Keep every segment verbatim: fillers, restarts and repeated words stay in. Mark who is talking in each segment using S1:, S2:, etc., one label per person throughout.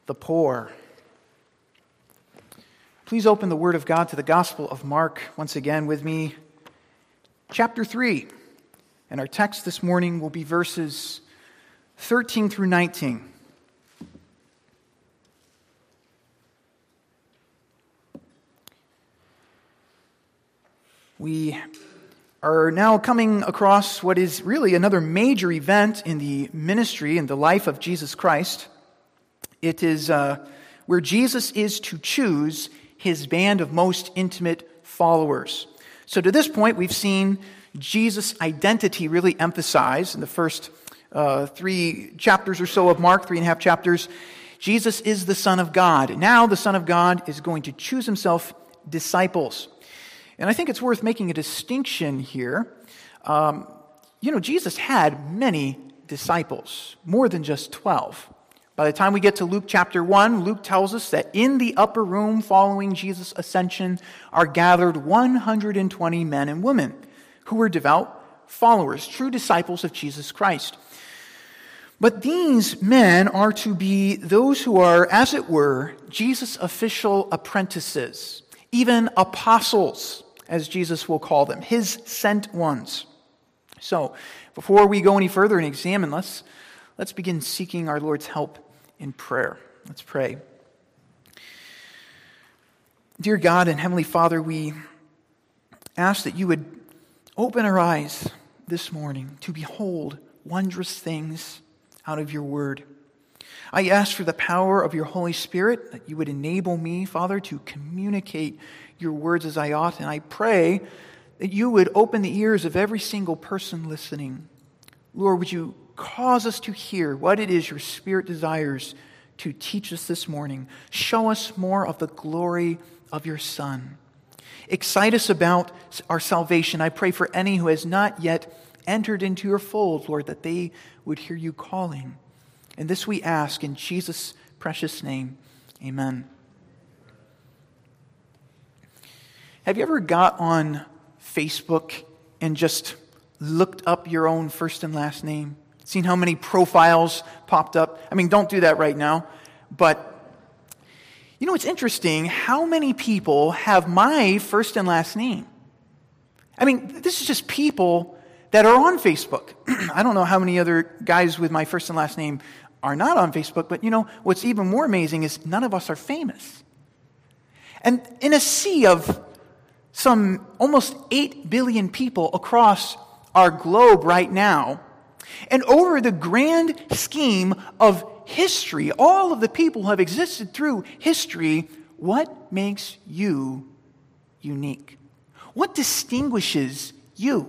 S1: the poor. Please open the Word of God to the Gospel of Mark once again with me, chapter three. And our text this morning will be verses thirteen through nineteen. We are now coming across what is really another major event in the ministry and the life of Jesus Christ. It is uh, where Jesus is to choose his band of most intimate followers. So to this point, we've seen Jesus' identity really emphasized in the first uh, three chapters or so of Mark, three and a half chapters. Jesus is the Son of God. Now the Son of God is going to choose himself disciples. And I think it's worth making a distinction here. Um, you know, Jesus had many disciples, more than just twelve. By the time we get to Luke chapter one, Luke tells us that in the upper room following Jesus' ascension are gathered one hundred twenty men and women who were devout followers, true disciples of Jesus Christ. But these men are to be those who are, as it were, Jesus' official apprentices, even apostles, as Jesus will call them, his sent ones. So, before we go any further and examine, let's, let's begin seeking our Lord's help in prayer. Let's pray. Dear God and Heavenly Father, we ask that you would open our eyes this morning to behold wondrous things out of your word. I ask for the power of your Holy Spirit, that you would enable me, Father, to communicate your words as I ought. And I pray that you would open the ears of every single person listening. Lord, would you cause us to hear what it is your Spirit desires to teach us this morning. Show us more of the glory of your Son. Excite us about our salvation. I pray for any who has not yet entered into your fold, Lord, that they would hear you calling. And this we ask in Jesus' precious name. Amen. Have you ever got on Facebook and just looked up your own first and last name? Seen how many profiles popped up? I mean, don't do that right now. But, you know, it's interesting how many people have my first and last name. I mean, this is just people that are on Facebook. I don't know how many other guys with my first and last name are not on Facebook, but, you know, what's even more amazing is none of us are famous. And in a sea of some almost eight billion people across our globe right now, and over the grand scheme of history, all of the people who have existed through history, what makes you unique? What distinguishes you?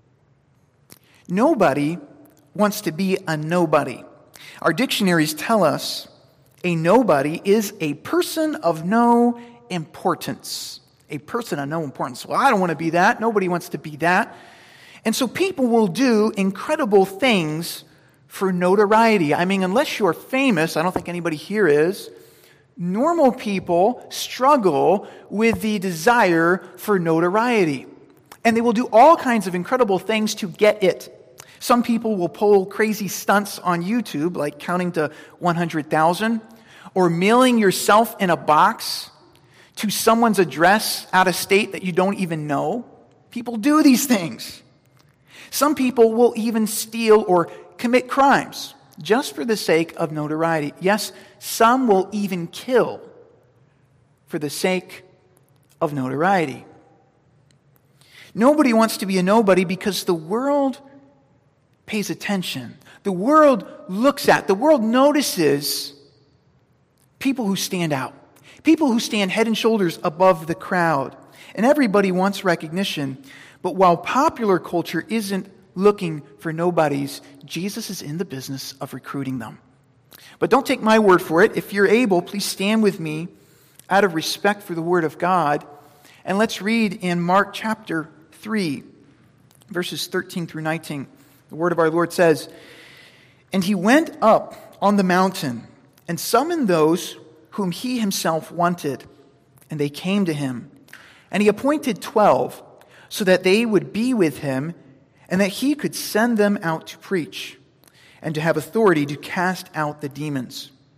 S1: Nobody wants to be a nobody. Our dictionaries tell us a nobody is a person of no importance. A person of no importance. Well, I don't want to be that. Nobody wants to be that. And so people will do incredible things for notoriety. I mean, unless you're famous, I don't think anybody here is, normal people struggle with the desire for notoriety. And they will do all kinds of incredible things to get it. Some people will pull crazy stunts on YouTube, like counting to one hundred thousand, or mailing yourself in a box to someone's address out of state that you don't even know. People do these things. Some people will even steal or commit crimes just for the sake of notoriety. Yes, some will even kill for the sake of notoriety. Nobody wants to be a nobody because the world pays attention. The world looks at, the world notices people who stand out. People who stand head and shoulders above the crowd. And everybody wants recognition. But while popular culture isn't looking for nobodies, Jesus is in the business of recruiting them. But don't take my word for it. If you're able, please stand with me out of respect for the Word of God. And let's read in Mark chapter three, verses thirteen through nineteen. The word of our Lord says, "And he went up on the mountain and summoned those whom he himself wanted, and they came to him. And he appointed twelve, so that they would be with him, and that he could send them out to preach, and to have authority to cast out the demons.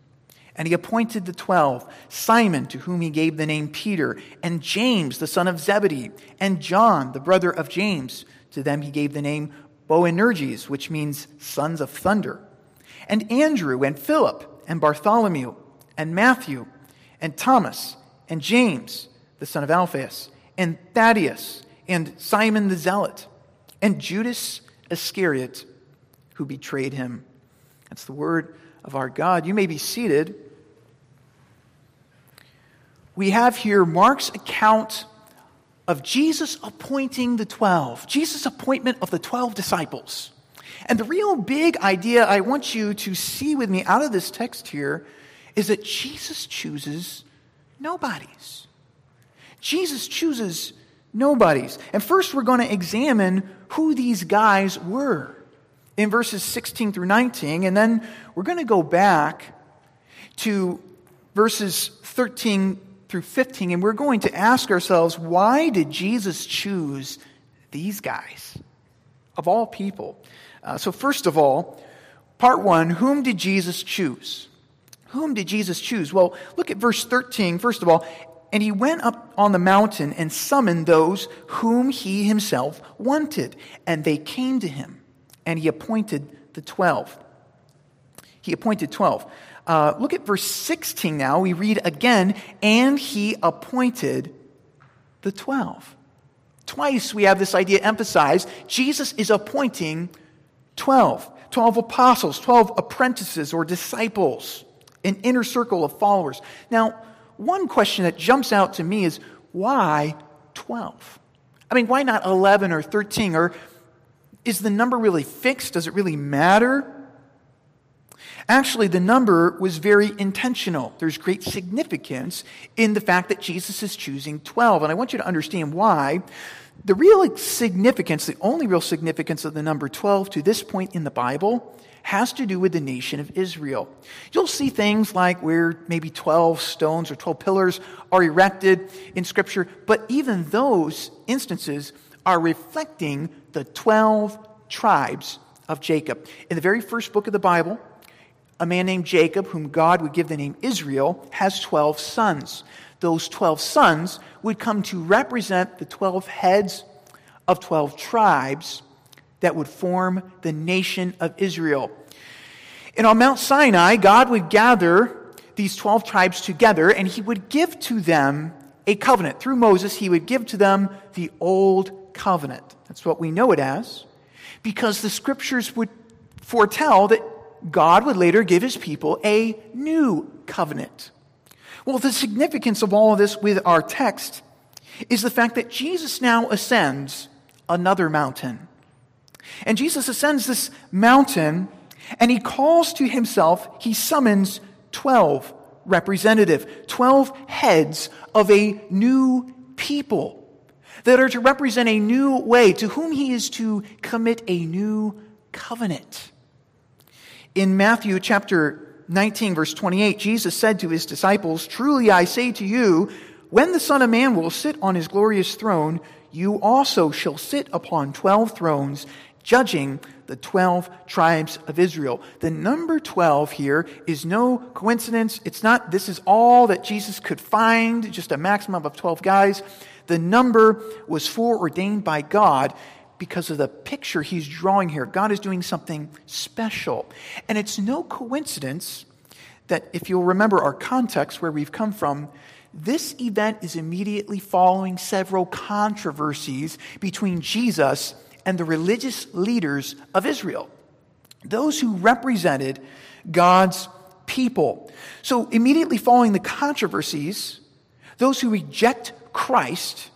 S1: And he appointed the twelve, Simon, to whom he gave the name Peter, and James, the son of Zebedee, and John, the brother of James. To them he gave the name Boanerges, which means sons of thunder. And Andrew, and Philip, and Bartholomew, and Matthew, and Thomas, and James, the son of Alphaeus, and Thaddeus, and Simon the Zealot, and Judas Iscariot, who betrayed him. That's the word of our God. You may be seated. We have here Mark's account of Jesus appointing the twelve, Jesus' appointment of the twelve disciples. And the real big idea I want you to see with me out of this text here is that Jesus chooses nobodies. Jesus chooses nobodies. And first we're going to examine who these guys were in verses sixteen through nineteen, and then we're going to go back to verses thirteen through fifteen, and we're going to ask ourselves, why did Jesus choose these guys of all people? Uh, so first of all, part one, whom did Jesus choose? Whom did Jesus choose? Well, look at verse thirteen, first of all. And he went up on the mountain and summoned those whom he himself wanted, and they came to him, and he appointed the twelve. He appointed twelve. Uh, look at verse sixteen now. We read again, and he appointed the twelve. Twice we have this idea emphasized. Jesus is appointing twelve. Twelve apostles, twelve apprentices or disciples, an inner circle of followers. Now, one question that jumps out to me is, why twelve? I mean, why not eleven or thirteen? Or is the number really fixed? Does it really matter? Actually, the number was very intentional. There's great significance in the fact that Jesus is choosing twelve. And I want you to understand why. The real significance, the only real significance of the number twelve to this point in the Bible has to do with the nation of Israel. You'll see things like where maybe twelve stones or twelve pillars are erected in Scripture, but even those instances are reflecting the twelve tribes of Jacob. In the very first book of the Bible, a man named Jacob, whom God would give the name Israel, has twelve sons. Those twelve sons would come to represent the twelve heads of twelve tribes that would form the nation of Israel. And on Mount Sinai, God would gather these twelve tribes together, and he would give to them a covenant. Through Moses, he would give to them the old covenant. That's what we know it as, because the scriptures would foretell that God would later give his people a new covenant. Well, the significance of all of this with our text is the fact that Jesus now ascends another mountain. And Jesus ascends this mountain, and he calls to himself, he summons twelve representatives, twelve heads of a new people that are to represent a new way, to whom he is to commit a new covenant. In Matthew chapter nineteen, verse twenty-eight, Jesus said to his disciples, "Truly I say to you, when the Son of Man will sit on his glorious throne, you also shall sit upon twelve thrones, judging the twelve tribes of Israel." The number twelve here is no coincidence. It's not, this is all that Jesus could find, just a maximum of twelve guys. The number was foreordained by God because of the picture he's drawing here. God is doing something special. And it's no coincidence that, if you'll remember our context where we've come from, this event is immediately following several controversies between Jesus and the religious leaders of Israel, those who represented God's people. So immediately following the controversies, those who reject Christ,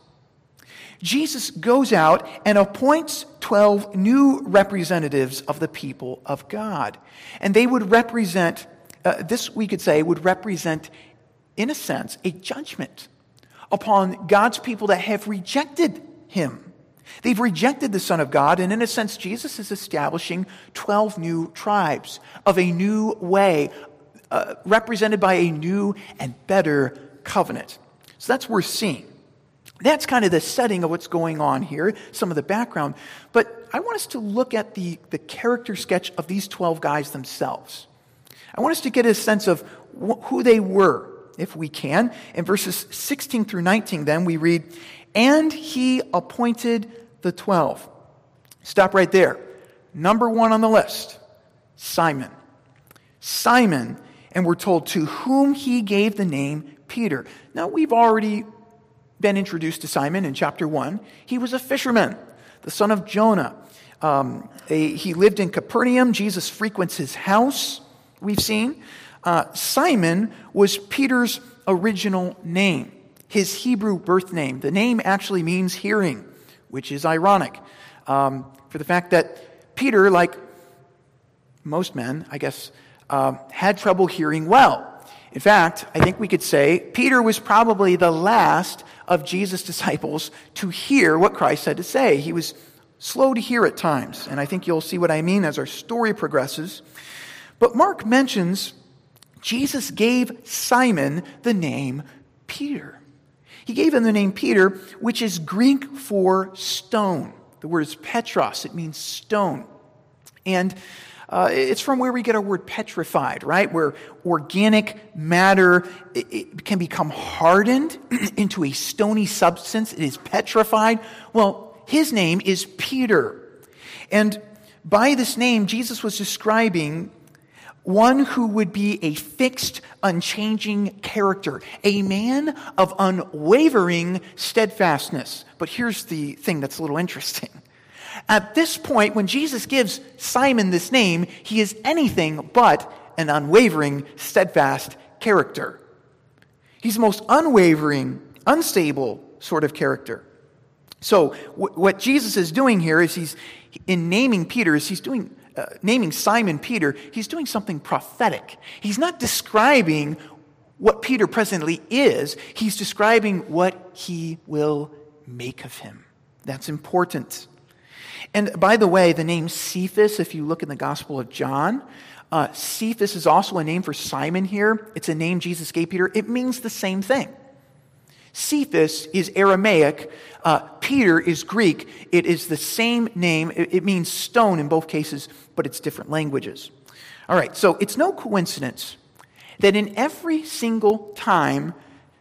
S1: Jesus goes out and appoints twelve new representatives of the people of God. And they would represent, uh, this we could say, would represent, in a sense, a judgment upon God's people that have rejected him. They've rejected the Son of God, and in a sense, Jesus is establishing twelve new tribes of a new way, uh, represented by a new and better covenant. So that's worth seeing. That's kind of the setting of what's going on here, some of the background. But I want us to look at the, the character sketch of these twelve guys themselves. I want us to get a sense of wh- who they were, if we can. In verses sixteen through nineteen, then we read, "And he appointed the twelve." Stop right there. Number one on the list, Simon. Simon, and we're told to whom he gave the name Peter. Now, we've already been introduced to Simon in chapter one. He was a fisherman, the son of Jonah. Um, a, he lived in Capernaum. Jesus frequents his house, we've seen. Uh, Simon was Peter's original name, his Hebrew birth name. The name actually means hearing, which is ironic um, for the fact that Peter, like most men, I guess, uh, had trouble hearing well. In fact, I think we could say Peter was probably the last of Jesus' disciples to hear what Christ had to say. He was slow to hear at times, and I think you'll see what I mean as our story progresses. But Mark mentions Jesus gave Simon the name Peter. He gave him the name Peter, which is Greek for stone. The word is Petros. It means stone. And uh, it's from where we get our word petrified, right? Where organic matter it, it can become hardened into a stony substance. It is petrified. Well, his name is Peter. And by this name, Jesus was describing one who would be a fixed, unchanging character, a man of unwavering steadfastness. But here's the thing that's a little interesting. At this point, when Jesus gives Simon this name, he is anything but an unwavering, steadfast character. He's the most unwavering, unstable sort of character. So w- what Jesus is doing here is he's, in naming Peter, is he's doing Uh, naming Simon Peter, he's doing something prophetic. He's not describing what Peter presently is. He's describing what he will make of him. That's important. And by the way, the name Cephas, if you look in the Gospel of John, uh, Cephas is also a name for Simon here. It's a name Jesus gave Peter. It means the same thing. Cephas is Aramaic. Uh, Peter is Greek. It is the same name. It, it means stone in both cases, but it's different languages. All right, so it's no coincidence that in every single time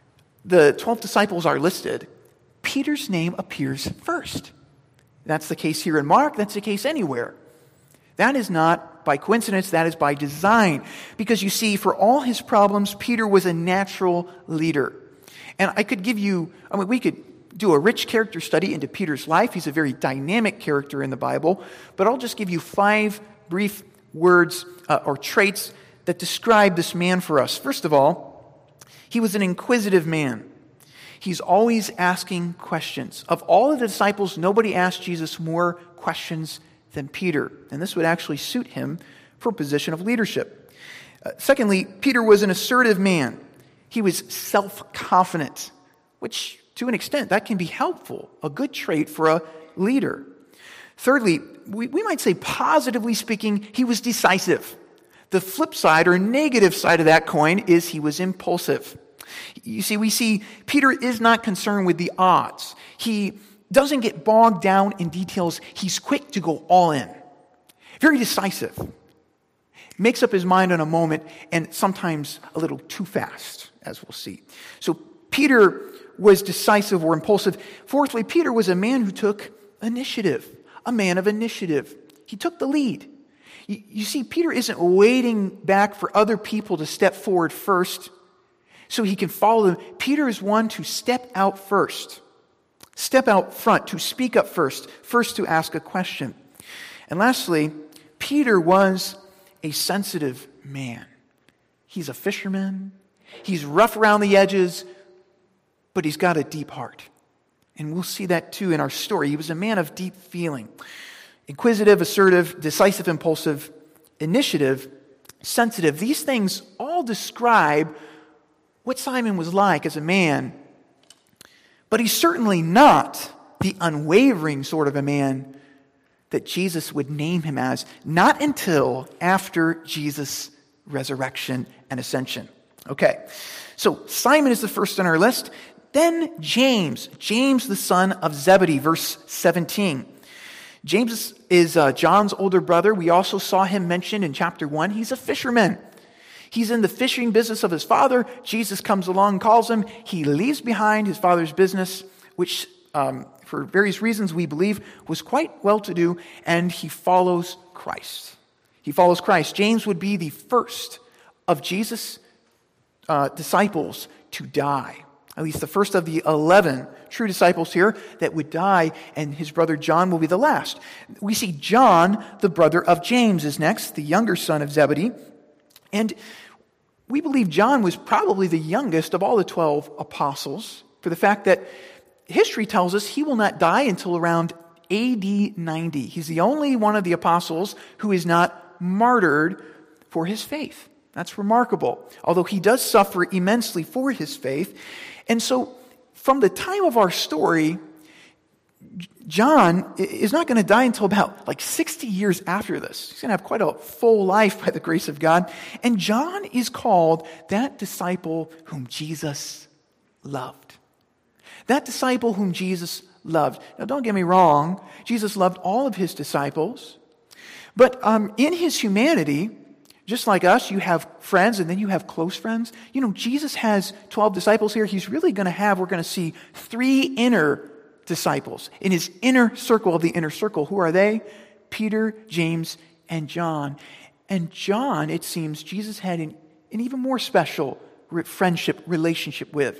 S1: the twelve disciples are listed, Peter's name appears first. That's the case here in Mark. That's the case anywhere. That is not by coincidence. That is by design. Because you see, for all his problems, Peter was a natural leader. And I could give you, I mean, we could do a rich character study into Peter's life. He's a very dynamic character in the Bible. But I'll just give you five brief words uh, or traits that describe this man for us. First of all, he was an inquisitive man. He's always asking questions. Of all of the disciples, nobody asked Jesus more questions than Peter. And this would actually suit him for a position of leadership. Uh, secondly, Peter was an assertive man. He was self-confident, which to an extent that can be helpful, a good trait for a leader. Thirdly, we, we might say positively speaking, he was decisive. The flip side or negative side of that coin is he was impulsive. You see, we see Peter is not concerned with the odds. He doesn't get bogged down in details. He's quick to go all in. Very decisive. Makes up his mind in a moment and sometimes a little too fast, as we'll see. So Peter was decisive or impulsive. Fourthly, Peter was a man who took initiative, a man of initiative. He took the lead. You, you see, Peter isn't waiting back for other people to step forward first so he can follow them. Peter is one to step out first, step out front, to speak up first, first to ask a question. And lastly, Peter was a sensitive man. He's a fisherman. He's rough around the edges, but he's got a deep heart. And we'll see that too in our story. He was a man of deep feeling. Inquisitive, assertive, decisive, impulsive, initiative, sensitive. These things all describe what Simon was like as a man. But he's certainly not the unwavering sort of a man that Jesus would name him as, not until after Jesus' resurrection and ascension. Okay, so Simon is the first on our list. Then James, James the son of Zebedee, verse seventeen. James is uh, John's older brother. We also saw him mentioned in chapter one. He's a fisherman. He's in the fishing business of his father. Jesus comes along, calls him. He leaves behind his father's business, which um, for various reasons we believe was quite well-to-do, and he follows Christ. He follows Christ. James would be the first of Jesus' uh, disciples to die. At least the first of the eleven true disciples here that would die, and his brother John will be the last. We see John, the brother of James, is next, the younger son of Zebedee. And we believe John was probably the youngest of all the twelve apostles, for the fact that history tells us he will not die until around A D ninety. He's the only one of the apostles who is not martyred for his faith. That's remarkable, although he does suffer immensely for his faith. And so, from the time of our story, John is not going to die until about like sixty years after this. He's going to have quite a full life by the grace of God. And John is called that disciple whom Jesus loved. That disciple whom Jesus loved. Now, don't get me wrong. Jesus loved all of his disciples. But um, in his humanity, just like us, you have friends and then you have close friends. You know, Jesus has twelve disciples here. He's really going to have, we're going to see three inner disciples in his inner circle of the inner circle. Who are they? Peter, James, and John. And John, it seems, Jesus had an, an even more special friendship relationship with.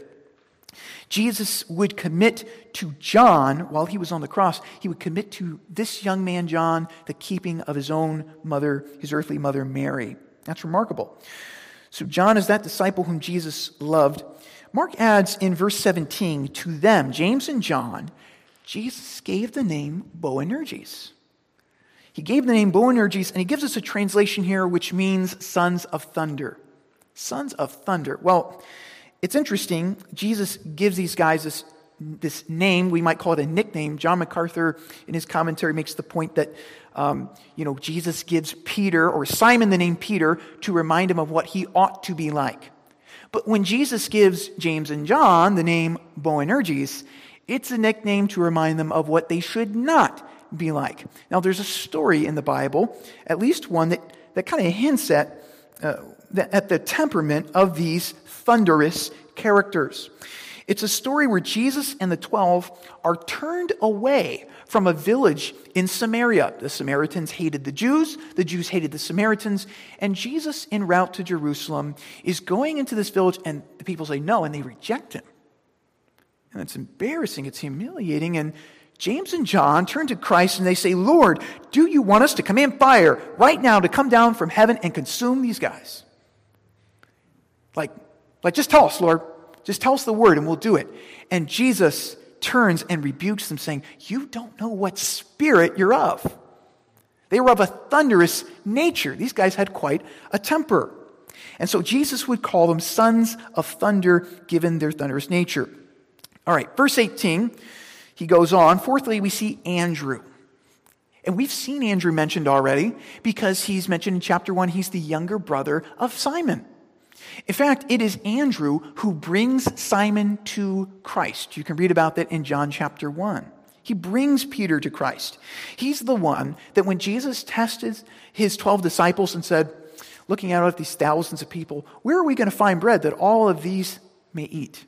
S1: Jesus would commit to John, while he was on the cross, he would commit to this young man, John, the keeping of his own mother, his earthly mother, Mary. That's remarkable. So John is that disciple whom Jesus loved. Mark adds in verse seventeen, to them, James and John, Jesus gave the name Boanerges. He gave the name Boanerges, and he gives us a translation here which means sons of thunder. Sons of thunder. Well, it's interesting. Jesus gives these guys this, this name. We might call it a nickname. John MacArthur, in his commentary, makes the point that um, you know Jesus gives Peter, or Simon, the name Peter, to remind him of what he ought to be like. But when Jesus gives James and John the name Boanerges, it's a nickname to remind them of what they should not be like. Now, there's a story in the Bible, at least one that, that kind of hints at, uh, at the temperament of these thunderous characters. It's a story where Jesus and the twelve are turned away from a village in Samaria. The Samaritans hated the Jews, the Jews hated the Samaritans, and Jesus, en route to Jerusalem, is going into this village, and the people say no, and they reject him. And it's embarrassing, it's humiliating, and James and John turn to Christ and they say, Lord, do you want us to command fire right now to come down from heaven and consume these guys? Like, like just tell us, Lord. Just tell us the word and we'll do it. And Jesus turns and rebukes them, saying, you don't know what spirit you're of. They were of a thunderous nature. These guys had quite a temper. And so Jesus would call them sons of thunder, given their thunderous nature. All right, verse eighteen, he goes on. Fourthly, we see Andrew. And we've seen Andrew mentioned already because he's mentioned in chapter one. He's the younger brother of Simon. In fact, it is Andrew who brings Simon to Christ. You can read about that in John chapter one. He brings Peter to Christ. He's the one that when Jesus tested his twelve disciples and said, looking out at these thousands of people, where are we going to find bread that all of these may eat?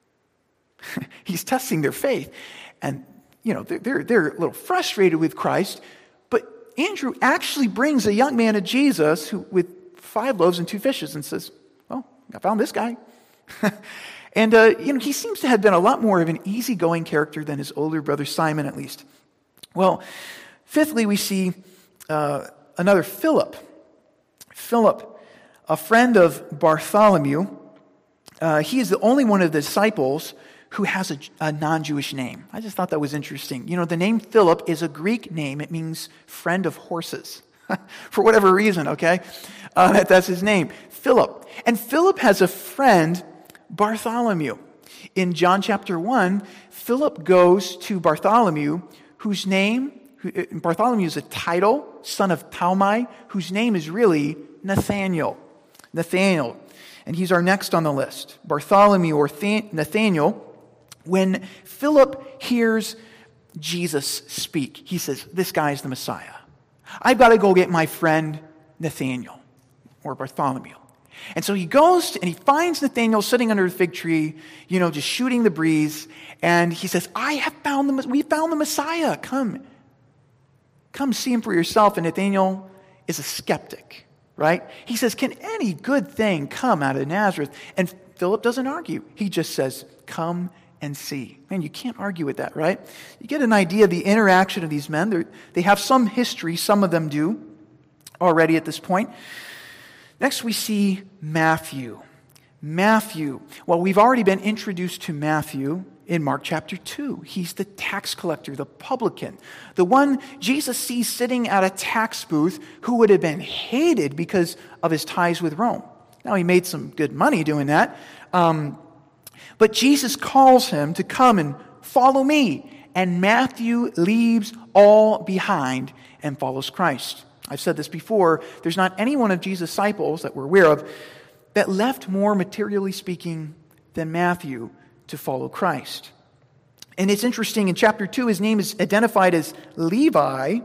S1: He's testing their faith. And, you know, they're, they're, they're a little frustrated with Christ. But Andrew actually brings a young man to Jesus who, with five loaves and two fishes, and says, well, I found this guy. and, uh, you know, he seems to have been a lot more of an easygoing character than his older brother Simon, at least. Well, fifthly, we see uh, another Philip. Philip, a friend of Bartholomew. Uh, he is the only one of the disciples who has a, a non-Jewish name. I just thought that was interesting. You know, the name Philip is a Greek name. It means friend of horses. For whatever reason, okay? Uh, that, that's his name, Philip. And Philip has a friend, Bartholomew. In John chapter one, Philip goes to Bartholomew, whose name, who, Bartholomew is a title, son of Talmai, whose name is really Nathaniel. Nathaniel. And he's our next on the list. Bartholomew or Nathaniel. When Philip hears Jesus speak, he says, this guy's the Messiah. I've got to go get my friend Nathaniel or Bartholomew. And so he goes and he finds Nathanael sitting under a fig tree, you know, just shooting the breeze. And he says, I have found the, we found the Messiah. Come, come see him for yourself. And Nathanael is a skeptic, right? He says, can any good thing come out of Nazareth? And Philip doesn't argue. He just says, come and see. Man, you can't argue with that, right? You get an idea of the interaction of these men. They're, they have some history, some of them do, already at this point. Next, we see Matthew. Matthew. Well, we've already been introduced to Matthew in Mark chapter two. He's the tax collector, the publican, the one Jesus sees sitting at a tax booth who would have been hated because of his ties with Rome. Now, he made some good money doing that. Um, but Jesus calls him to come and follow me. And Matthew leaves all behind and follows Christ. I've said this before, there's not any one of Jesus' disciples that we're aware of that left more, materially speaking, than Matthew to follow Christ. And it's interesting, in chapter two, his name is identified as Levi,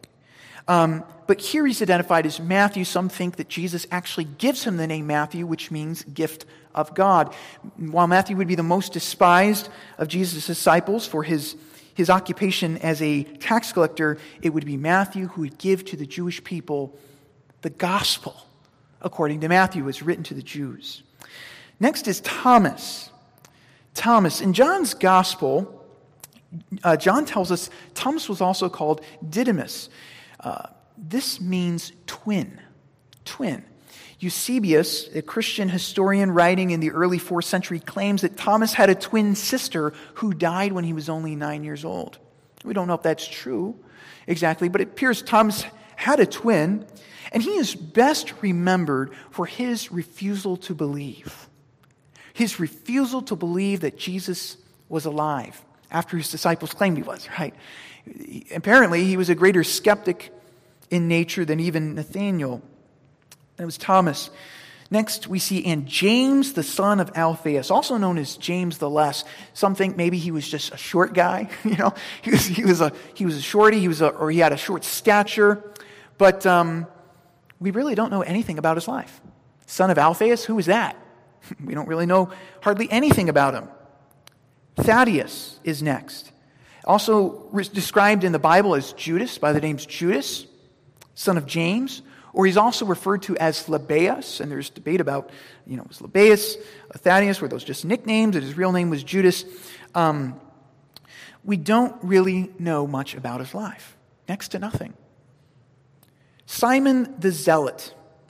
S1: um, but here he's identified as Matthew. Some think that Jesus actually gives him the name Matthew, which means gift of God. While Matthew would be the most despised of Jesus' disciples for his His occupation as a tax collector, it would be Matthew who would give to the Jewish people the gospel, according to Matthew, as written to the Jews. Next is Thomas. Thomas. In John's gospel, uh, John tells us Thomas was also called Didymus. Uh, this means twin. Twin. Eusebius, a Christian historian writing in the early fourth century, claims that Thomas had a twin sister who died when he was only nine years old. We don't know if that's true exactly, but it appears Thomas had a twin, and he is best remembered for his refusal to believe. His refusal to believe that Jesus was alive after his disciples claimed he was, right? Apparently, he was a greater skeptic in nature than even Nathanael. That was Thomas. Next, we see, and James, the son of Alphaeus, also known as James the Less. Some think maybe he was just a short guy. You know, he was he was a he was a shorty. He was a or he had a short stature. But um, we really don't know anything about his life. Son of Alphaeus, who is that? We don't really know hardly anything about him. Thaddeus is next, also re- described in the Bible as Judas by the names Judas, son of James. Or he's also referred to as Lebbaeus, and there's debate about, you know, was Lebbaeus, Thaddeus, were those just nicknames, and his real name was Judas. Um, we don't really know much about his life. Next to nothing. Simon the Zealot.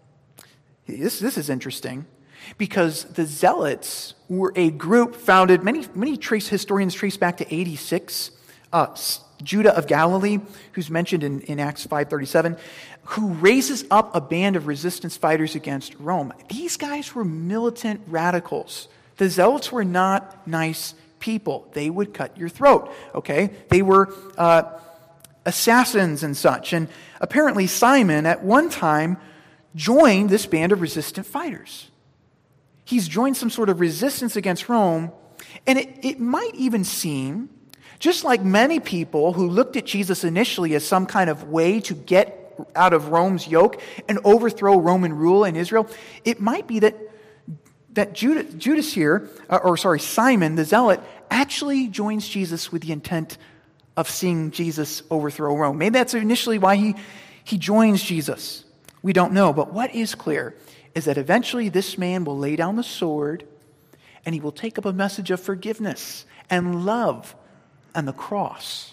S1: This, this is interesting, because the Zealots were a group founded, many, many trace historians trace back to eighty-six, uh, Judah of Galilee, who's mentioned in, in Acts five thirty-seven, who raises up a band of resistance fighters against Rome. These guys were militant radicals. The Zealots were not nice people. They would cut your throat, okay? They were uh, assassins and such. And apparently Simon, at one time, joined this band of resistant fighters. He's joined some sort of resistance against Rome, and it, it might even seem, just like many people who looked at Jesus initially as some kind of way to get out of Rome's yoke and overthrow Roman rule in Israel, it might be that that Judas, Judas here, uh, or sorry, Simon the Zealot, actually joins Jesus with the intent of seeing Jesus overthrow Rome. Maybe that's initially why he, he joins Jesus. We don't know, but what is clear is that eventually this man will lay down the sword and he will take up a message of forgiveness and love on the cross.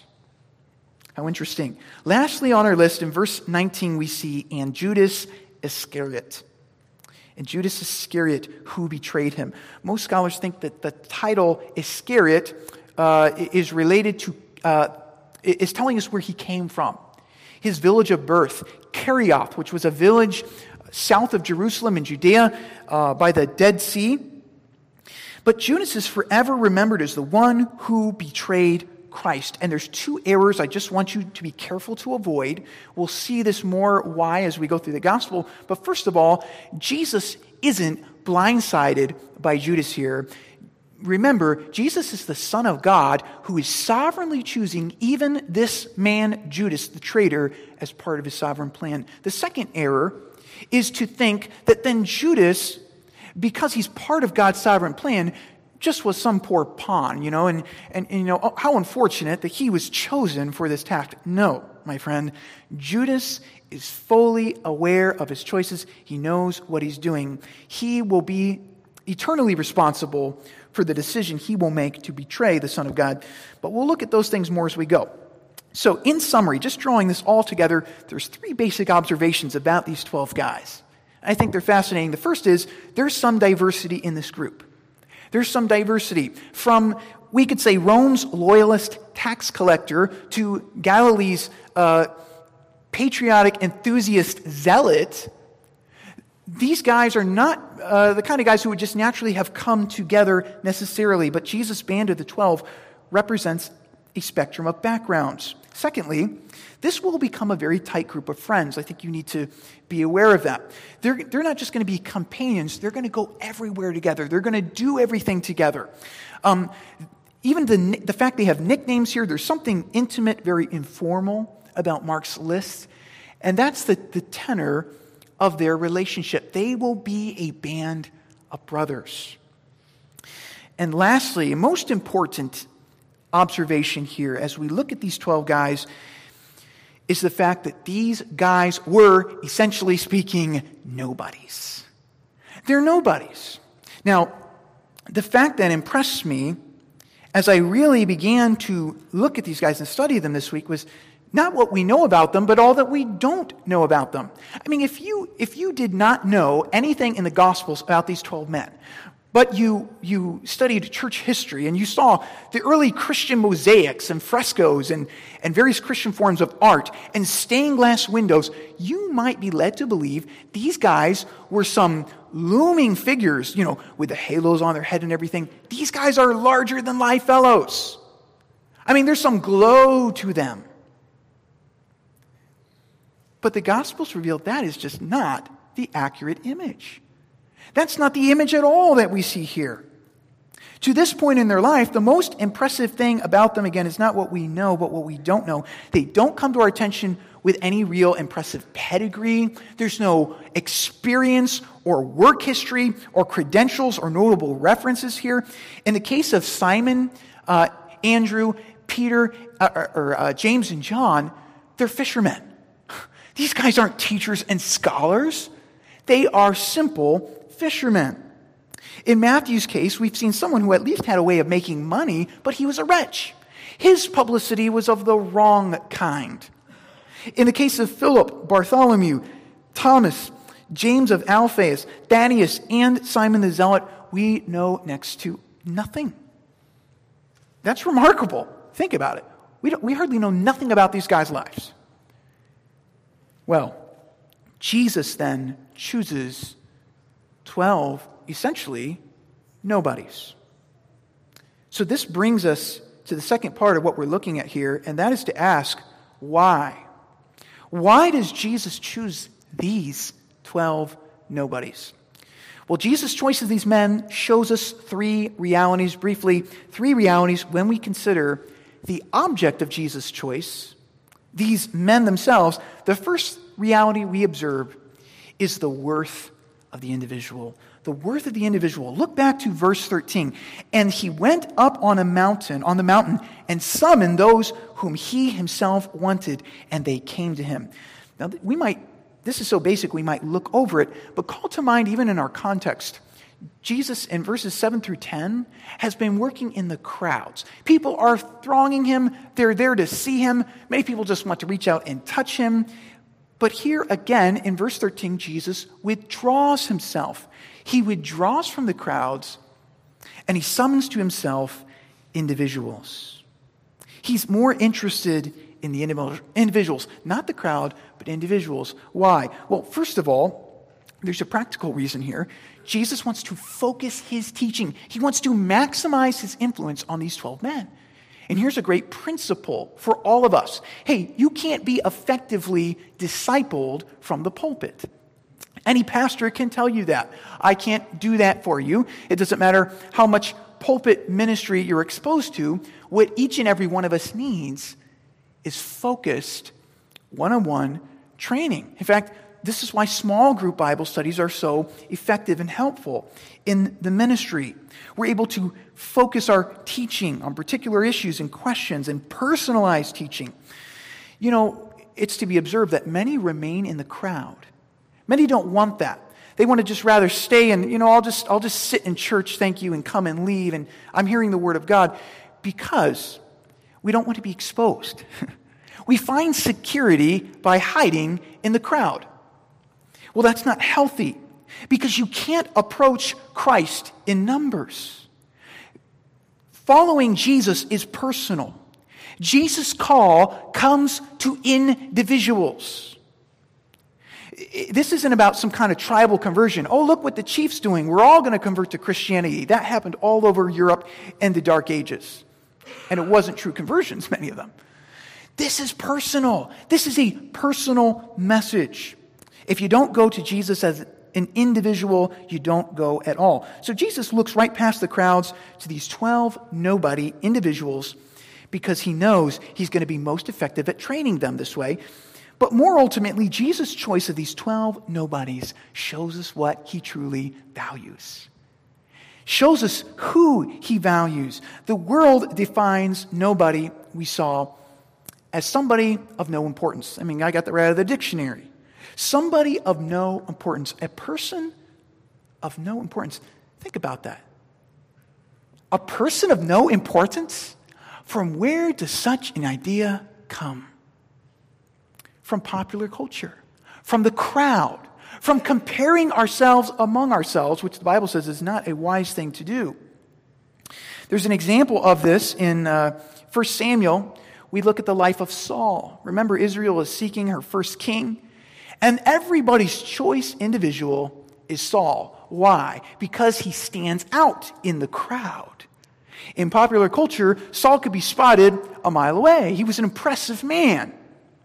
S1: How interesting. Lastly on our list, in verse nineteen, we see, and Judas Iscariot. And Judas Iscariot, who betrayed him. Most scholars think that the title Iscariot uh, is related to, uh, is telling us where he came from. His village of birth, Kerioth, which was a village south of Jerusalem in Judea uh, by the Dead Sea. But Judas is forever remembered as the one who betrayed Christ. And there's two errors I just want you to be careful to avoid. We'll see this more why as we go through the gospel. But first of all, Jesus isn't blindsided by Judas here. Remember, Jesus is the Son of God who is sovereignly choosing even this man, Judas, the traitor, as part of his sovereign plan. The second error is to think that then Judas because he's part of God's sovereign plan, just was some poor pawn, you know, and, and, and you know, how unfortunate that he was chosen for this task. No, my friend, Judas is fully aware of his choices. He knows what he's doing. He will be eternally responsible for the decision he will make to betray the Son of God. But we'll look at those things more as we go. So in summary, just drawing this all together, there's three basic observations about these twelve guys. I think they're fascinating. The first is there's some diversity in this group. There's some diversity from, we could say, Rome's loyalist tax collector to Galilee's uh, patriotic enthusiast zealot. These guys are not uh, the kind of guys who would just naturally have come together necessarily, but Jesus' band of the twelve represents a spectrum of backgrounds. Secondly, this will become a very tight group of friends. I think you need to be aware of that. They're, they're not just going to be companions. They're going to go everywhere together. They're going to do everything together. Um, even the, the fact they have nicknames here, there's something intimate, very informal about Mark's list. And that's the, the tenor of their relationship. They will be a band of brothers. And lastly, most important observation here as we look at these twelve guys is the fact that these guys were, essentially speaking, nobodies. They're nobodies. Now, the fact that impressed me as I really began to look at these guys and study them this week was not what we know about them, but all that we don't know about them. I mean, if you if you did not know anything in the Gospels about these twelve men, but you you studied church history and you saw the early Christian mosaics and frescoes and, and various Christian forms of art and stained glass windows, you might be led to believe these guys were some looming figures, you know, with the halos on their head and everything. These guys are larger than life fellows. I mean, there's some glow to them. But the Gospels reveal that is just not the accurate image. That's not the image at all that we see here. To this point in their life, the most impressive thing about them, again, is not what we know, but what we don't know. They don't come to our attention with any real impressive pedigree. There's no experience or work history or credentials or notable references here. In the case of Simon, uh, Andrew, Peter, uh, or, or uh, James and John, they're fishermen. These guys aren't teachers and scholars. They are simple fishermen. In Matthew's case, we've seen someone who at least had a way of making money, but he was a wretch. His publicity was of the wrong kind. In the case of Philip, Bartholomew, Thomas, James of Alphaeus, Thaddeus, and Simon the Zealot, we know next to nothing. That's remarkable. Think about it. We, don't, we hardly know nothing about these guys' lives. Well, Jesus then chooses twelve, essentially, nobodies. So this brings us to the second part of what we're looking at here, and that is to ask, why? Why does Jesus choose these twelve nobodies? Well, Jesus' choice of these men shows us three realities, briefly, three realities when we consider the object of Jesus' choice, these men themselves. The first reality we observe is the worth of the individual. The worth of the individual. Look back to verse thirteen. And he went up on a mountain, on the mountain, and summoned those whom he himself wanted, and they came to him. Now, we might, this is so basic, we might look over it, but call to mind, even in our context, Jesus in verses seven through ten has been working in the crowds. People are thronging him. They're there to see him. Many people just want to reach out and touch him. But here again, in verse thirteen, Jesus withdraws himself. He withdraws from the crowds, and he summons to himself individuals. He's more interested in the individuals, not the crowd, but individuals. Why? Well, first of all, there's a practical reason here. Jesus wants to focus his teaching. He wants to maximize his influence on these twelve men. And here's a great principle for all of us. Hey, you can't be effectively discipled from the pulpit. Any pastor can tell you that. I can't do that for you. It doesn't matter how much pulpit ministry you're exposed to. What each and every one of us needs is focused one-on-one training. In fact, this is why small group Bible studies are so effective and helpful in the ministry. We're able to focus our teaching on particular issues and questions and personalized teaching. You know, it's to be observed that many remain in the crowd. Many don't want that. They want to just rather stay and, you know, I'll just I'll just sit in church, thank you, and come and leave, and I'm hearing the Word of God, because we don't want to be exposed. We find security by hiding in the crowd. Well, that's not healthy, because you can't approach Christ in numbers. Following Jesus is personal. Jesus' call comes to individuals. This isn't about some kind of tribal conversion. Oh, look what the chief's doing. We're all going to convert to Christianity. That happened all over Europe in the Dark Ages. And it wasn't true conversions, many of them. This is personal. This is a personal message. If you don't go to Jesus as an individual, you don't go at all. So Jesus looks right past the crowds to these twelve nobody individuals, because he knows he's going to be most effective at training them this way. But more ultimately, Jesus' choice of these twelve nobodies shows us what he truly values. Shows us who he values. The world defines nobody, we saw, as somebody of no importance. I mean, I got that right out of the dictionary. Somebody of no importance. A person of no importance. Think about that. A person of no importance? From where does such an idea come? From popular culture, from the crowd, from comparing ourselves among ourselves, which the Bible says is not a wise thing to do. There's an example of this in uh, First Samuel. We look at the life of Saul. Remember, Israel is seeking her first king, and everybody's choice individual is Saul. Why? Because he stands out in the crowd. In popular culture, Saul could be spotted a mile away. He was an impressive man.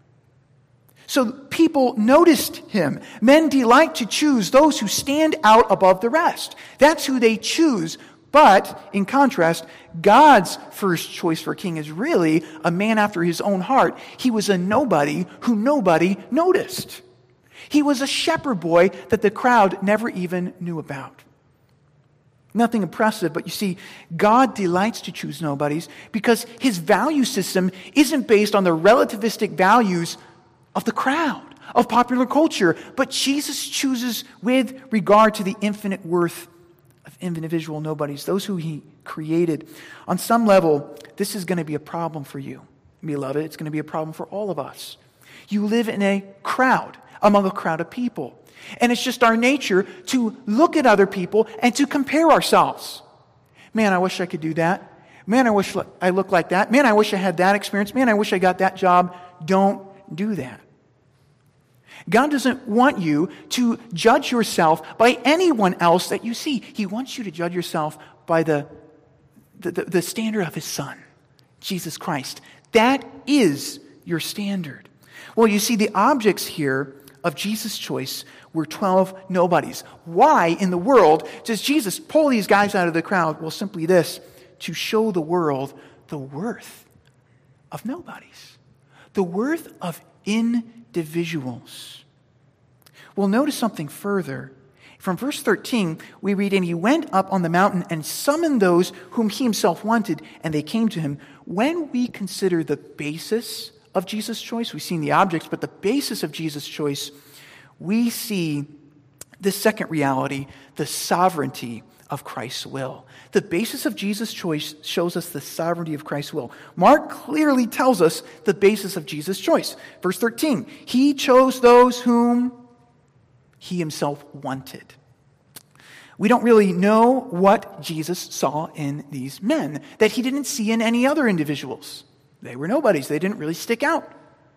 S1: So people noticed him. Men delight to choose those who stand out above the rest. That's who they choose. But, in contrast, God's first choice for king is really a man after his own heart. He was a nobody who nobody noticed. He was a shepherd boy that the crowd never even knew about. Nothing impressive, but you see, God delights to choose nobodies because his value system isn't based on the relativistic values of the crowd, of popular culture, but Jesus chooses with regard to the infinite worth of individual nobodies, those who he created. On some level, this is going to be a problem for you, beloved. It's going to be a problem for all of us. You live in a crowd, among a crowd of people. And it's just our nature to look at other people and to compare ourselves. Man, I wish I could do that. Man, I wish I looked like that. Man, I wish I had that experience. Man, I wish I got that job. Don't do that. God doesn't want you to judge yourself by anyone else that you see. He wants you to judge yourself by the, the, the, the standard of his Son, Jesus Christ. That is your standard. Well, you see, the objects here of Jesus' choice were twelve nobodies. Why in the world does Jesus pull these guys out of the crowd? Well, simply this, to show the world the worth of nobodies, the worth of individuals. Well, notice something further. From verse thirteen, we read, "And he went up on the mountain and summoned those whom he himself wanted, and they came to him." When we consider the basis of Jesus' choice, we've seen the objects, but the basis of Jesus' choice, we see the second reality, the sovereignty of Christ's will. The basis of Jesus' choice shows us the sovereignty of Christ's will. Mark clearly tells us the basis of Jesus' choice. Verse thirteen, he chose those whom he himself wanted. We don't really know what Jesus saw in these men that he didn't see in any other individuals. They were nobodies. They didn't really stick out.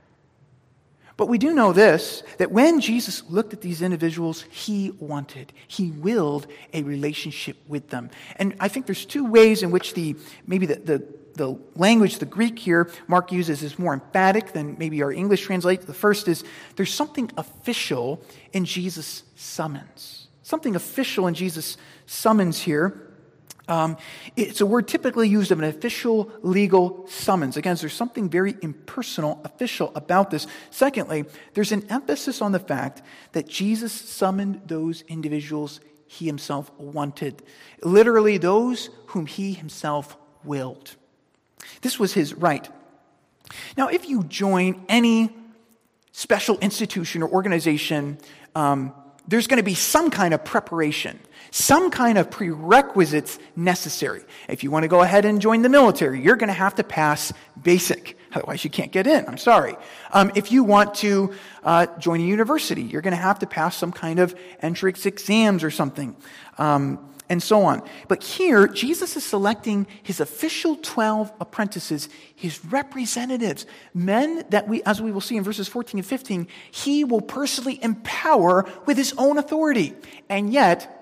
S1: But we do know this, that when Jesus looked at these individuals, he wanted, he willed a relationship with them. And I think there's two ways in which the, maybe the, the, the language, the Greek here, Mark uses is more emphatic than maybe our English translates. The first is, there's something official in Jesus' summons. Something official in Jesus' summons here. Um, it's a word typically used of an official legal summons. Again, there's something very impersonal, official about this. Secondly, there's an emphasis on the fact that Jesus summoned those individuals he himself wanted. Literally, those whom he himself willed. This was his right. Now, if you join any special institution or organization, um, there's going to be some kind of preparation, some kind of prerequisites necessary. If you want to go ahead and join the military, you're going to have to pass basic. Otherwise, you can't get in. I'm sorry. Um, if you want to uh, join a university, you're going to have to pass some kind of entrance exams or something, um, and so on. But here, Jesus is selecting his official twelve apprentices, his representatives, men that we, as we will see in verses fourteen and fifteen, he will personally empower with his own authority. And yet,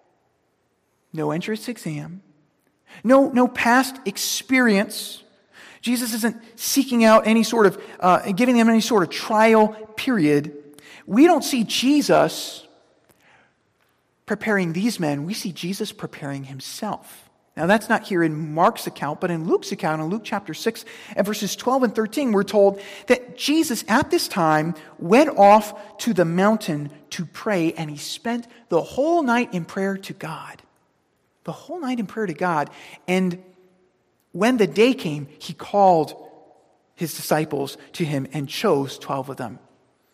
S1: no entrance exam, no, no past experience. Jesus isn't seeking out any sort of, uh, giving them any sort of trial period. We don't see Jesus preparing these men. We see Jesus preparing himself. Now, that's not here in Mark's account, but in Luke's account, in Luke chapter six, and verses twelve and thirteen, we're told that Jesus at this time went off to the mountain to pray, and he spent the whole night in prayer to God. The whole night in prayer to God. And when the day came, he called his disciples to him and chose twelve of them.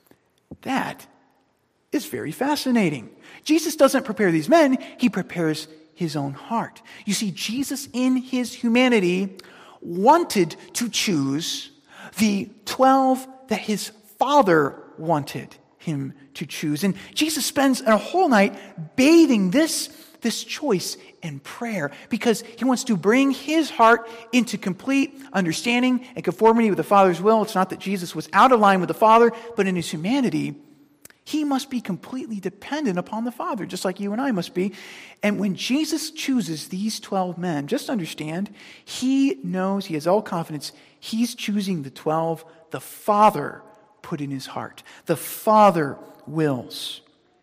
S1: That is very fascinating. Jesus doesn't prepare these men, he prepares his own heart. You see, Jesus in his humanity wanted to choose the twelve that his Father wanted him to choose. And Jesus spends a whole night bathing this, this choice in prayer because he wants to bring his heart into complete understanding and conformity with the Father's will. It's not that Jesus was out of line with the Father, but in his humanity, he must be completely dependent upon the Father, just like you and I must be. And when Jesus chooses these twelve men, just understand, he knows, he has all confidence, he's choosing the twelve the Father put in his heart. The Father wills.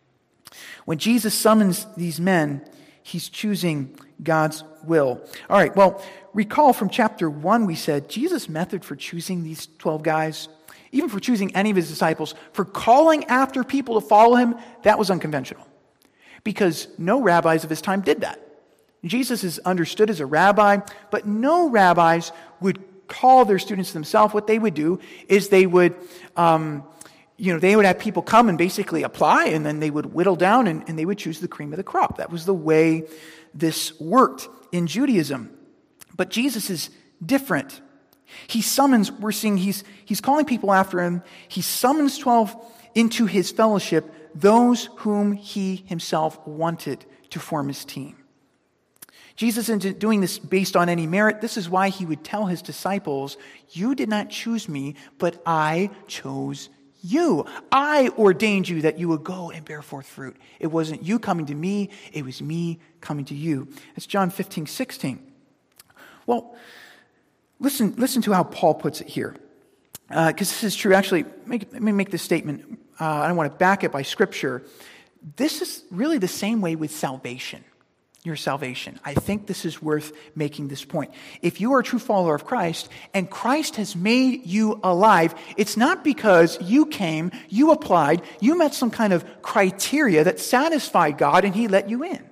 S1: When Jesus summons these men, he's choosing God's will. All right, well, recall from chapter one, we said Jesus' method for choosing these twelve guys, even for choosing any of his disciples, for calling after people to follow him, that was unconventional. Because no rabbis of his time did that. Jesus is understood as a rabbi, but no rabbis would call their students themselves. What they would do is they would, um, you know, they would have people come and basically apply, and then they would whittle down and, and they would choose the cream of the crop. That was the way this worked in Judaism. But Jesus is different. He summons, we're seeing he's, he's calling people after him. He summons twelve into his fellowship, those whom he himself wanted to form his team. Jesus isn't doing this based on any merit. This is why he would tell his disciples, you did not choose me, but I chose you. I ordained you that you would go and bear forth fruit. It wasn't you coming to me, it was me coming to you. It's John fifteen, sixteen. Well, listen, listen to how Paul puts it here. Because uh, this is true. Actually, make, let me make this statement. Uh, I don't want to back it by Scripture. This is really the same way with salvation. Your salvation. I think this is worth making this point. If you are a true follower of Christ and Christ has made you alive, it's not because you came, you applied, you met some kind of criteria that satisfied God and he let you in.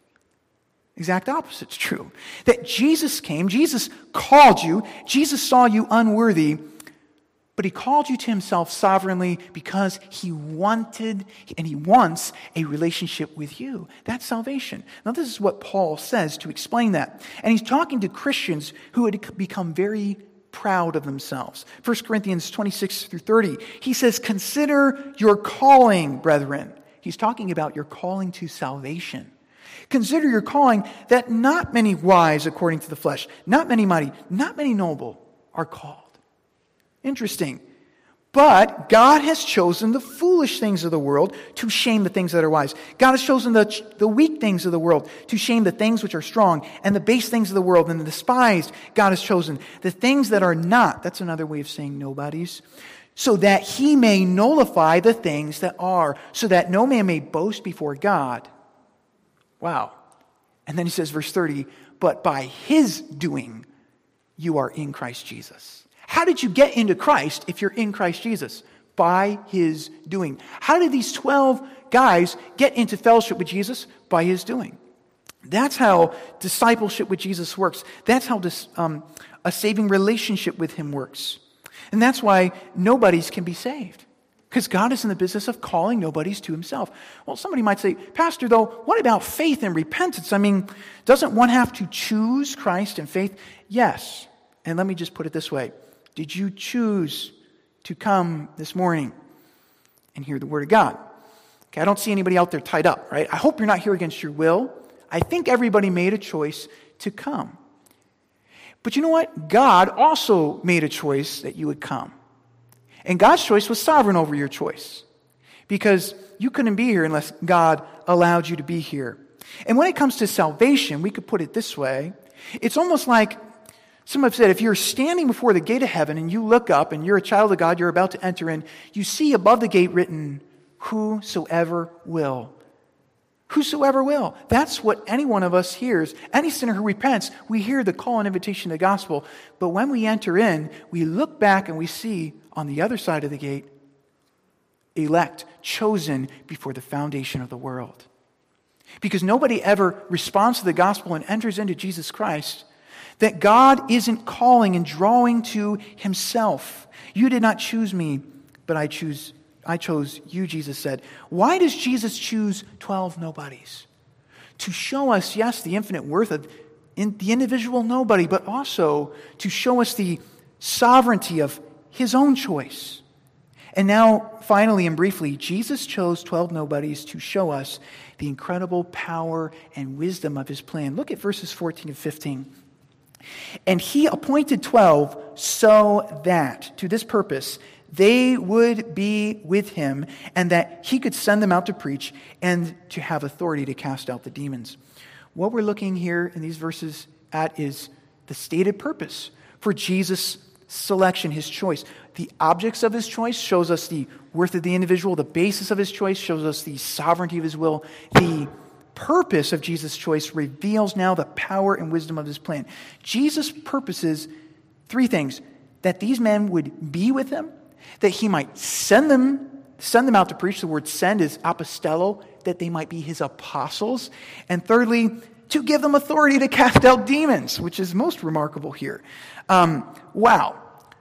S1: Exact opposite's true. That Jesus came, Jesus called you, Jesus saw you unworthy, but he called you to himself sovereignly because he wanted and he wants a relationship with you. That's salvation. Now, this is what Paul says to explain that. And he's talking to Christians who had become very proud of themselves. First Corinthians twenty-six through thirty, he says, consider your calling, brethren. He's talking about your calling to salvation. Consider your calling that not many wise according to the flesh, not many mighty, not many noble are called. Interesting. But God has chosen the foolish things of the world to shame the things that are wise. God has chosen the, the weak things of the world to shame the things which are strong, and the base things of the world and the despised God has chosen. The things that are not, that's another way of saying nobodies, so that he may nullify the things that are, so that no man may boast before God. Wow. And then he says, verse thirty, but by his doing, you are in Christ Jesus. How did you get into Christ if you're in Christ Jesus? By his doing. How did these twelve guys get into fellowship with Jesus? By his doing. That's how discipleship with Jesus works. That's how this, um, a saving relationship with him works. And that's why nobodies can be saved. Because God is in the business of calling nobodies to himself. Well, somebody might say, Pastor, though, what about faith and repentance? I mean, doesn't one have to choose Christ and faith? Yes. And let me just put it this way. Did you choose to come this morning and hear the word of God? Okay, I don't see anybody out there tied up, right? I hope you're not here against your will. I think everybody made a choice to come. But you know what? God also made a choice that you would come. And God's choice was sovereign over your choice. Because you couldn't be here unless God allowed you to be here. And when it comes to salvation, we could put it this way. It's almost like, some have said, if you're standing before the gate of heaven and you look up and you're a child of God, you're about to enter in, you see above the gate written, whosoever will. Whosoever will. That's what any one of us hears. Any sinner who repents, we hear the call and invitation to the gospel. But when we enter in, we look back and we see on the other side of the gate, elect, chosen before the foundation of the world. Because nobody ever responds to the gospel and enters into Jesus Christ, that God isn't calling and drawing to himself. You did not choose me, but I choose I chose you, Jesus said. Why does Jesus choose twelve nobodies? To show us, yes, the infinite worth of in the individual nobody, but also to show us the sovereignty of his own choice. And now, finally and briefly, Jesus chose twelve nobodies to show us the incredible power and wisdom of his plan. Look at verses fourteen and fifteen. And he appointed twelve so that, to this purpose, they would be with him, and that he could send them out to preach and to have authority to cast out the demons. What we're looking here in these verses at is the stated purpose for Jesus' selection, his choice. The objects of his choice shows us the worth of the individual. The basis of his choice shows us the sovereignty of his will. The purpose of Jesus' choice reveals now the power and wisdom of his plan. Jesus purposes three things: that these men would be with him, that he might send them, send them out to preach. The word send is apostello, that they might be his apostles. And thirdly, to give them authority to cast out demons, which is most remarkable here. Um, wow.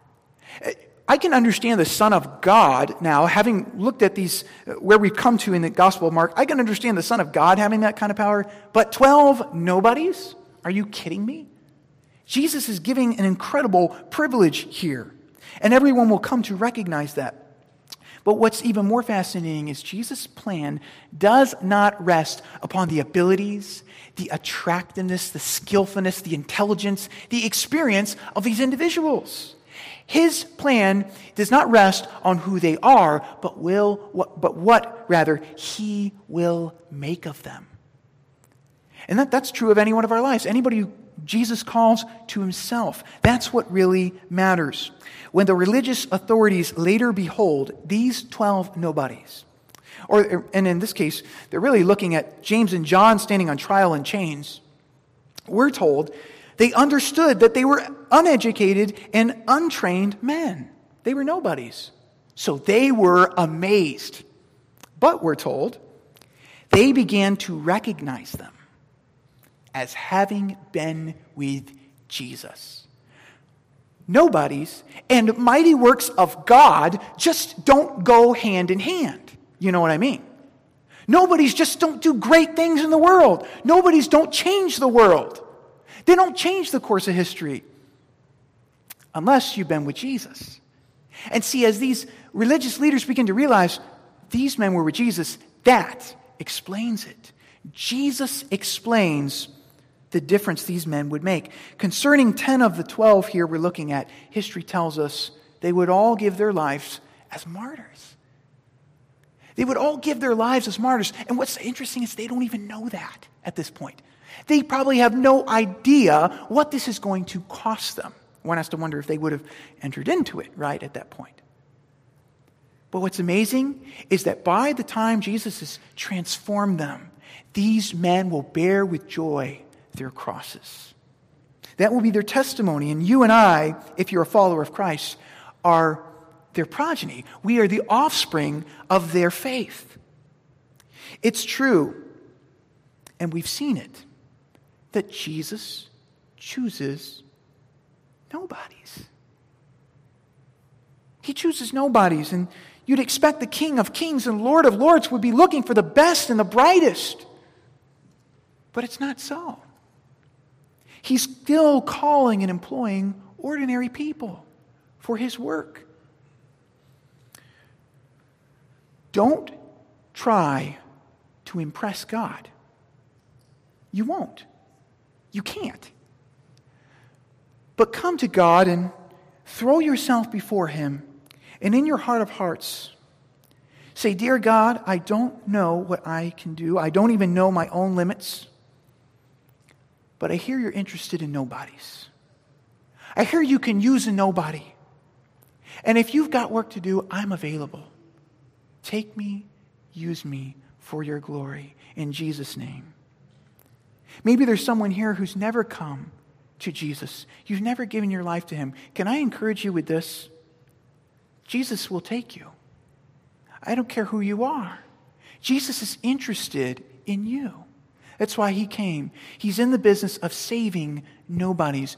S1: I can understand the Son of God now, having looked at these, where we've come to in the Gospel of Mark, I can understand the Son of God having that kind of power, but twelve nobodies? Are you kidding me? Jesus is giving an incredible privilege here. And everyone will come to recognize that. But what's even more fascinating is Jesus' plan does not rest upon the abilities, the attractiveness, the skillfulness, the intelligence, the experience of these individuals. His plan does not rest on who they are, but will, what, but what, rather, he will make of them. And that, that's true of any one of our lives. Anybody who Jesus calls to himself. That's what really matters. When the religious authorities later behold these twelve nobodies, or, and in this case, they're really looking at James and John standing on trial in chains, we're told they understood that they were uneducated and untrained men. They were nobodies. So they were amazed. But we're told they began to recognize them as having been with Jesus. Nobodies and mighty works of God just don't go hand in hand. You know what I mean? Nobodies just don't do great things in the world. Nobodies don't change the world. They don't change the course of history unless you've been with Jesus. And see, as these religious leaders begin to realize these men were with Jesus, that explains it. Jesus explains the difference these men would make. Concerning ten of the twelve here we're looking at, history tells us they would all give their lives as martyrs. They would all give their lives as martyrs. And what's interesting is they don't even know that at this point. They probably have no idea what this is going to cost them. One has to wonder if they would have entered into it, right, at that point. But what's amazing is that by the time Jesus has transformed them these men will bear with joy their crosses. That will be their testimony. And you and I, if you're a follower of Christ, are their progeny. We are the offspring of their faith. It's true, and we've seen it, that Jesus chooses nobodies. He chooses nobodies, and you'd expect the King of Kings and Lord of Lords would be looking for the best and the brightest. But it's not so. He's still calling and employing ordinary people for his work. Don't try to impress God. You won't. You can't. But come to God and throw yourself before him, and in your heart of hearts, say, "Dear God, I don't know what I can do. I don't even know my own limits. But I hear you're interested in nobodies. I hear you can use a nobody. And if you've got work to do, I'm available. Take me, use me for your glory, in Jesus' name." Maybe there's someone here who's never come to Jesus. You've never given your life to him. Can I encourage you with this? Jesus will take you. I don't care who you are. Jesus is interested in you. That's why he came. He's in the business of saving nobodies.